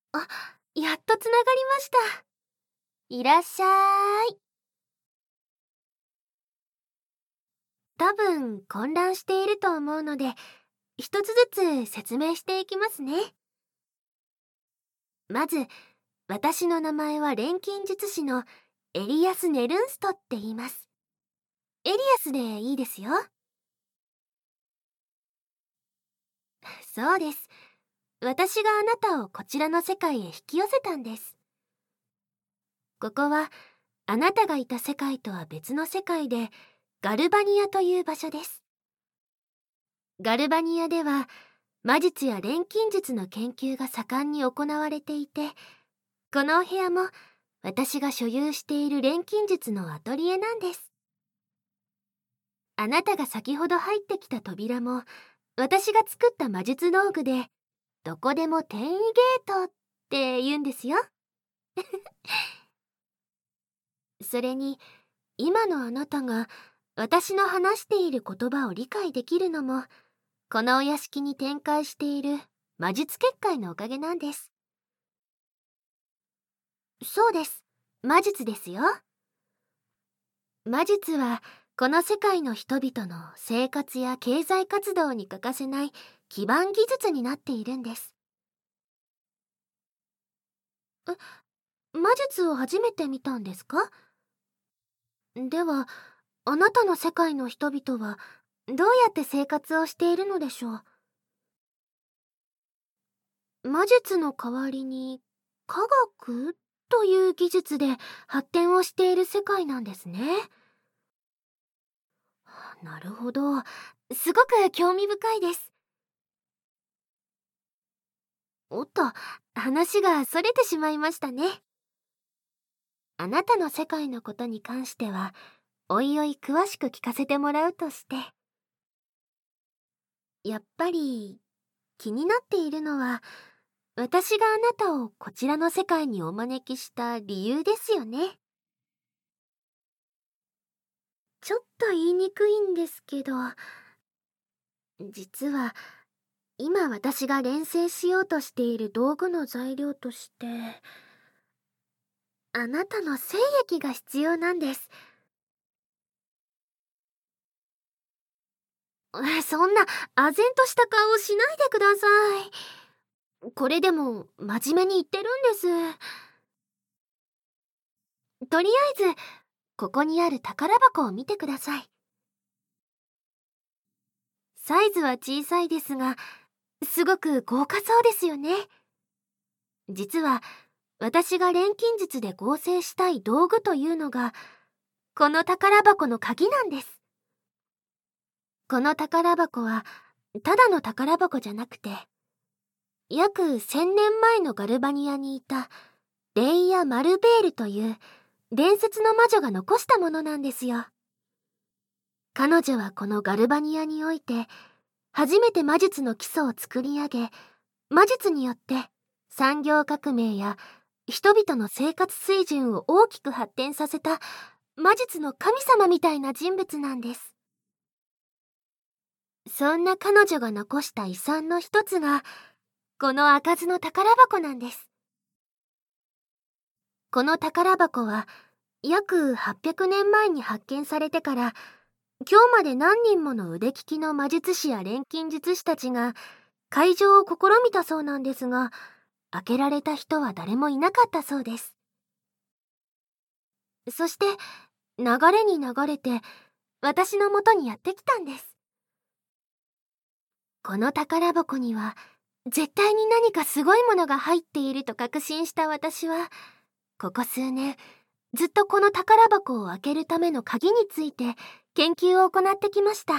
あ、やっとつながりました。いらっしゃい。多分混乱していると思うので、一つずつ説明していきますね。まず、私の名前は錬金術師のエリアス・ネルンストって言います。エリアスでいいですよ。そうです。私があなたをこちらの世界へ引き寄せたんです。ここは、あなたがいた世界とは別の世界で、ガルバニアという場所です。ガルバニアでは、魔術や錬金術の研究が盛んに行われていて、このお部屋も私が所有している錬金術のアトリエなんです。あなたが先ほど入ってきた扉も、私が作った魔術道具で、どこでも転移ゲートって言うんですよ。それに、今のあなたが私の話している言葉を理解できるのも、このお屋敷に展開している魔術結界のおかげなんです。そうです。魔術ですよ。魔術は、この世界の人々の生活や経済活動に欠かせない基盤技術になっているんです。魔術を初めて見たんですか？では、あなたの世界の人々はどうやって生活をしているのでしょう？魔術の代わりに科学という技術で発展をしている世界なんですね。なるほど。すごく興味深いです。おっと、話がそれてしまいましたね。あなたの世界のことに関しては、おいおい詳しく聞かせてもらうとして、やっぱり気になっているのは、私があなたをこちらの世界にお招きした理由ですよね。ちょっと言いにくいんですけど、実は今私が錬成しようとしている道具の材料として、あなたの精液が必要なんです。そんな唖然とした顔をしないでください。これでも真面目に言ってるんです。とりあえず、ここにある宝箱を見てください。サイズは小さいですが、すごく豪華そうですよね。実は、私が錬金術で合成したい道具というのが、この宝箱の鍵なんです。この宝箱は、ただの宝箱じゃなくて、約1000年前のガルバニアにいた、レイヤ・マルベールという伝説の魔女が残したものなんですよ。彼女はこのガルバニアにおいて、初めて魔術の基礎を作り上げ、魔術によって産業革命や人々の生活水準を大きく発展させた魔術の神様みたいな人物なんです。そんな彼女が残した遺産の一つが、この開かずの宝箱なんです。この宝箱は、約800年前に発見されてから、今日まで何人もの腕利きの魔術師や錬金術師たちが、開錠を試みたそうなんですが、開けられた人は誰もいなかったそうです。そして、流れに流れて、私の元にやってきたんです。この宝箱には、絶対に何かすごいものが入っていると確信した私は、ここ数年、ずっとこの宝箱を開けるための鍵について研究を行ってきました。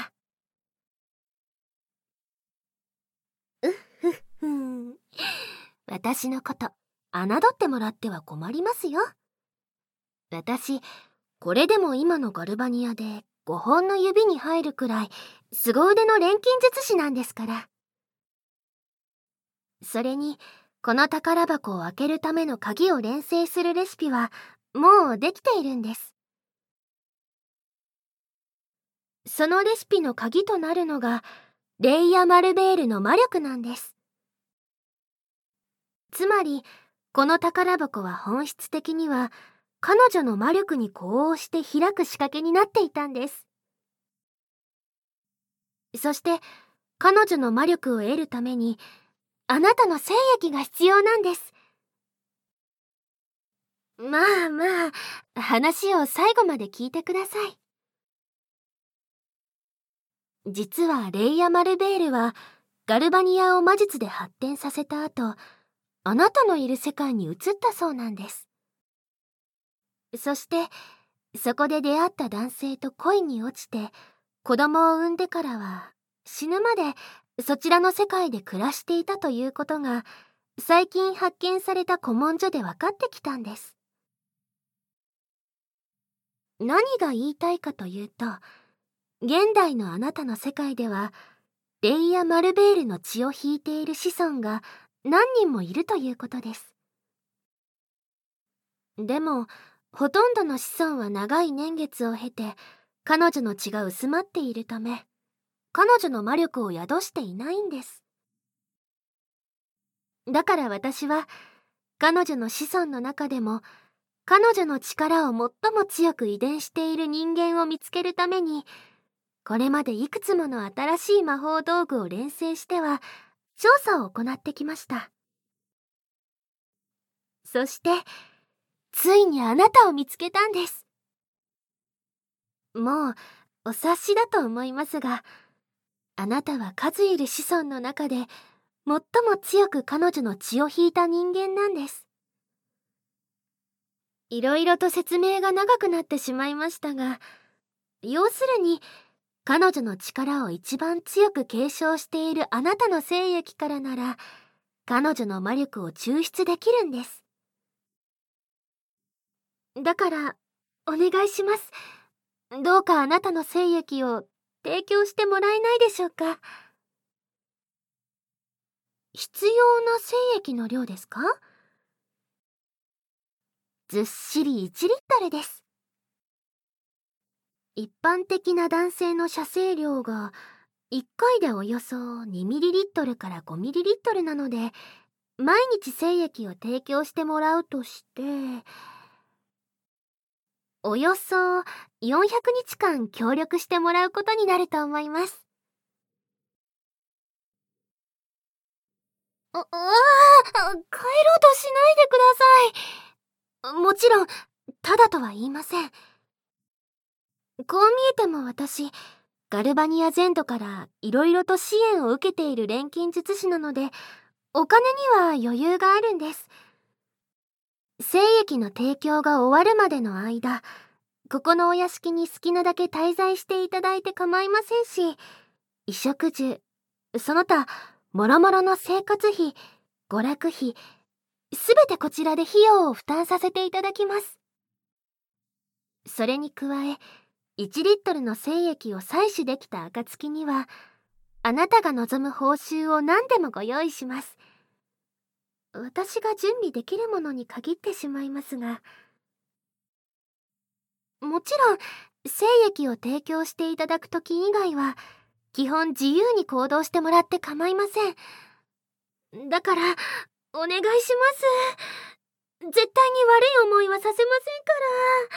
ふん。私のこと、侮ってもらっては困りますよ。私、これでも今のガルバニアで5本の指に入るくらい、凄腕の錬金術師なんですから。それに、この宝箱を開けるための鍵を錬成するレシピは、もうできているんです。そのレシピの鍵となるのが、レイヤ・マルベールの魔力なんです。つまり、 この宝箱は本質的には彼女の魔力に呼応して開く仕掛けになっていたんです。そして彼女の魔力を得るためにあなたの精液が必要なんです。まあまあ、話を最後まで聞いてください。実はレイヤ・マルベールはガルバニアを魔術で発展させた後、あなたのいる世界に移ったそうなんです。そしてそこで出会った男性と恋に落ちて子供を産んでからは死ぬまでそちらの世界で暮らしていたということが最近発見された古文書で分かってきたんです。何が言いたいかというと、現代のあなたの世界ではレイヤ・マルベールの血を引いている子孫が何人もいるということです。でもほとんどの子孫は長い年月を経て彼女の血が薄まっているため、彼女の魔力を宿していないんです。だから私は彼女の子孫の中でも彼女の力を最も強く遺伝している人間を見つけるために、これまでいくつもの新しい魔法道具を錬成しては調査を行ってきました。そしてついにあなたを見つけたんです。もうお察しだと思いますが、あなたは数いる子孫の中で最も強く彼女の血を引いた人間なんです。いろいろと説明が長くなってしまいましたが、要するに彼女の力を一番強く継承しているあなたの精液からなら彼女の魔力を抽出できるんです。だからお願いします。どうかあなたの精液を提供してもらえないでしょうか。必要な精液の量ですか？ずっしり1リットルです。一般的な男性の射精量が1回でおよそ 2ml から 5ml なので、毎日精液を提供してもらうとしておよそ400日間協力してもらうことになると思います。帰ろうとしないでください。もちろんただとは言いません。こう見えても私ガルバニア全土からいろいろと支援を受けている錬金術師なので、お金には余裕があるんです。精液の提供が終わるまでの間、ここのお屋敷に好きなだけ滞在していただいて構いませんし、衣食住、その他もろもろの生活費、娯楽費、すべてこちらで費用を負担させていただきます。それに加え、1リットルの精液を採取できた暁には、あなたが望む報酬を何でもご用意します。私が準備できるものに限ってしまいますが、もちろん精液を提供していただくとき以外は基本自由に行動してもらって構いません。だからお願いします。絶対に悪い思いはさせませんから。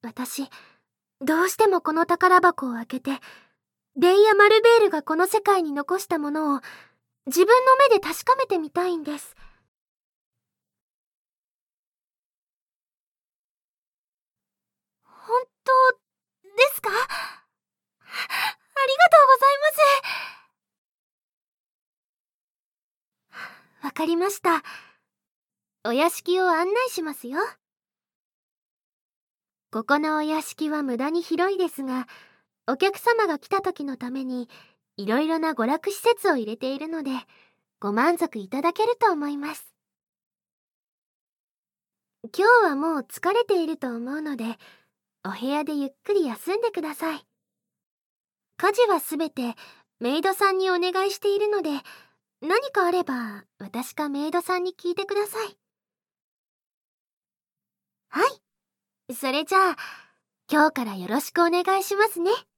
私どうしてもこの宝箱を開けてレイヤ・マルベールがこの世界に残したものを自分の目で確かめてみたいんです。本当ですか？ありがとうございます。わかりました。お屋敷を案内しますよ。ここのお屋敷は無駄に広いですが、お客様が来た時のためにいろいろな娯楽施設を入れているので、ご満足いただけると思います。今日はもう疲れていると思うので、お部屋でゆっくり休んでください。家事はすべてメイドさんにお願いしているので、何かあれば私かメイドさんに聞いてください。はい。それじゃあ、今日からよろしくお願いしますね。